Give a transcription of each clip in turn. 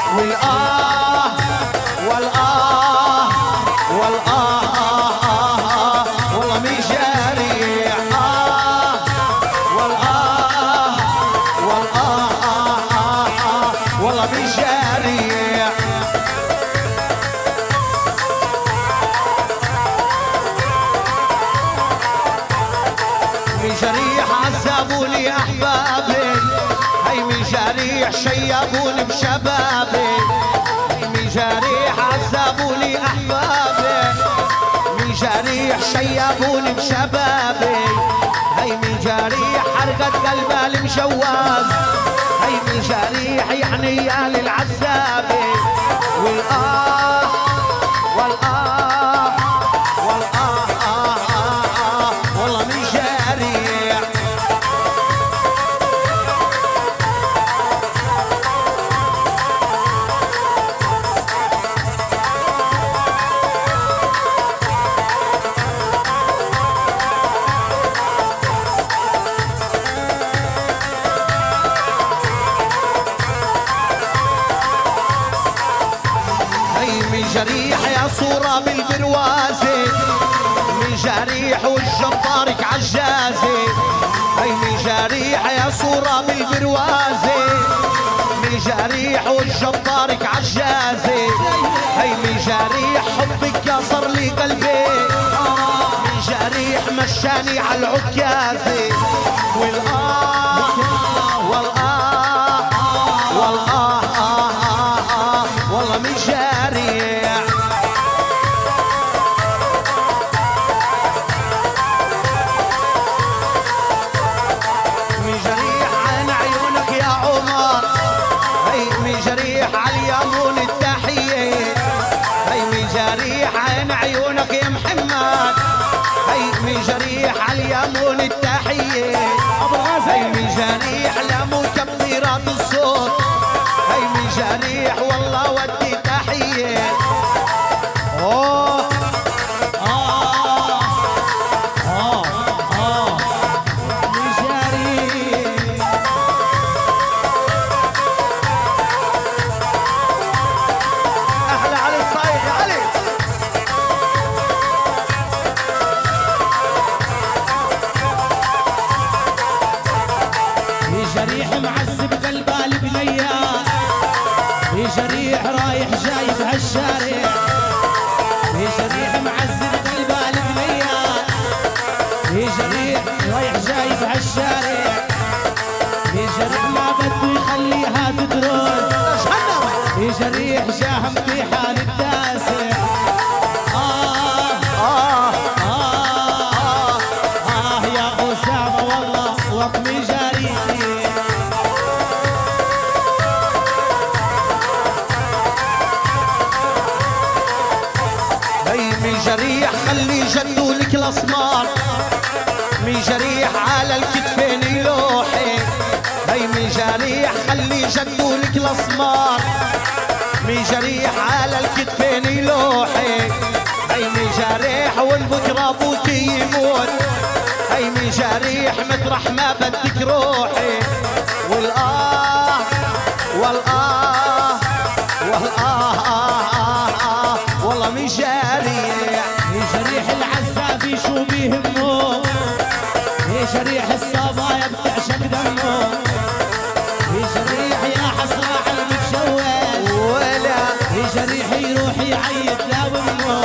والآه والآه والآه والله مين جريح والآه والآه والله مين جريح من جريح عذبوني أحبابي هي من جريح شيبوني بشبابي من جريح عذبوني أحبابي من جريح شيبوني بشبابي هي من جريح حرقت قلبي المجواز هي من جريح يعني يا للعذابي والآه والآه والآه والله من جريح جريح يا صورة بالبروازي من جريح والجبارك عجازي هي من جريح يا صورة بالبروازي من جريح والجبارك عجازي هي من جريح حبك كسر لي قلبي من جريح مشاني على العكازي والآه والآه والآه والله من جريح اليمون التحية هي من جريح عين عيونك يا محمد هي من جريح اليمون التحية هي من جريح لمو كبيرات الصوت هي من جريح والله ودي تحية جريح معذب قلبه البنية جريح رايح جاي بهالشارع جريح معذب قلبه البنية جريح رايح جاي بهالشارع جريح ما بده يخليها تدرس جريح جاهم في حال التاسع يا أسامة والله وطني جريح جريح خلي جدوا لك الاسمار من جريح على الكتفين يلوحي هي من جريح خلي جدوا لك الاسمار من جريح على الكتفين يلوحي هي من جريح والبكره ابوكي يموت هي من جريح مطرح ما بدك روحي والآه والآه والآه والله من جريح جريح العزابي شو بيهمه جريح الصبايا بتعشق دمه جريح يا حسرة على المتجوز ولا جريح يروح يعيط لا بامه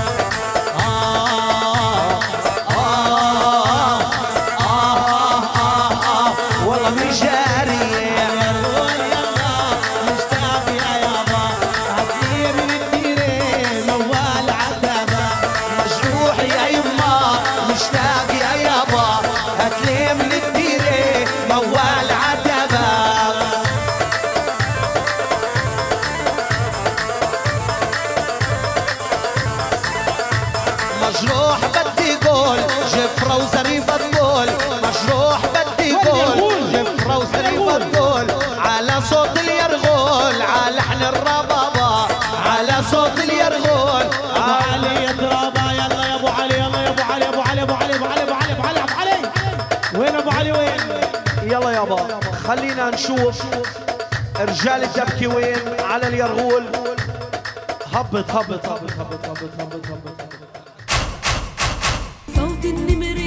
والله من جريح مشتاق يا يابا هاتلي من الديرة موال عتبة مجروح يا يما مشتاق يا يابا هاتلي من الديرة موال عتبة مجروح بدي قول جفرة وزريفة تقول مجروح بدي قول جفرة وزريفة تقول على صوت اليرغول على لحن الربابة على صوت اليرغول ابو علي يا ترابا يلا يا ابو علي يلا يا ابو علي ابو علي ابو علي ابو علي ابو علي ابو علي ابو علي وين ابو علي وين يلا يابا خلينا نشوف رجال الدبكة وين؟ على اليرغول. هبط هبط هبط هبط هبط هبط هبط. صوت النمر